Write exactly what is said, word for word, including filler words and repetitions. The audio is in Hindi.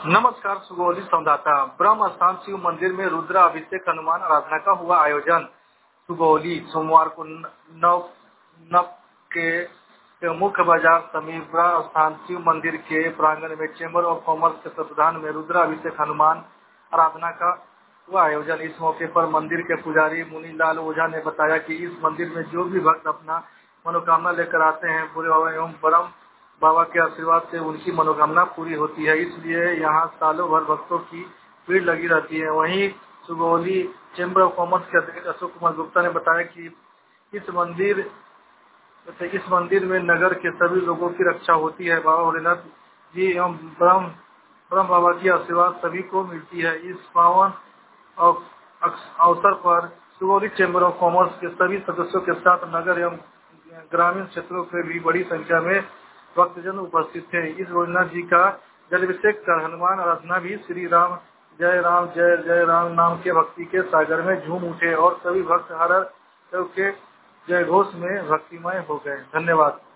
नमस्कार सुगौली संवाददाता। ब्रह्म स्थान शिव मंदिर में रुद्र अभिषेक हनुमान आराधना का हुआ आयोजन। सुगौली सोमवार को नव नव के, के मुख्य बाजार समीप ब्रह्म स्थान शिव मंदिर के प्रांगण में चेंबर ऑफ कॉमर्स के तत्वाधान में रुद्र अभिषेक हनुमान आराधना का हुआ आयोजन। इस मौके पर मंदिर के पुजारी मुनीलाल ओझा ने बताया कि इस मंदिर में जो भी भक्त अपना मनोकामना लेकर आते हैं, पूरे बाबा एवं ब्रह्म बाबा के आशीर्वाद से उनकी मनोकामना पूरी होती है। इसलिए यहाँ सालों भर भक्तों की भीड़ लगी रहती है। वहीं सुगौली चेंबर ऑफ कॉमर्स के अध्यक्ष अशोक कुमार गुप्ता ने बताया कि इस मंदिर इस मंदिर में नगर के सभी लोगों की रक्षा होती है। बाबा भोलेनाथ जी एवं ब्रह्म ब्रह्म बाबा की आशीर्वाद सभी को मिलती है। इस पावन अवसर पर सुगौली चेंबर ऑफ कॉमर्स के सभी सदस्यों के साथ नगर एवं ग्रामीण क्षेत्रों से भी बड़ी संख्या में भक्तजन उपस्थित थे। इस भोलेनाथ जी का जलाभिषेक कर हनुमान आराधना भी श्री राम जय राम जय जय राम नाम के भक्ति के सागर में झूम उठे और सभी भक्त हर हर के जय घोष में भक्तिमय हो गए। धन्यवाद।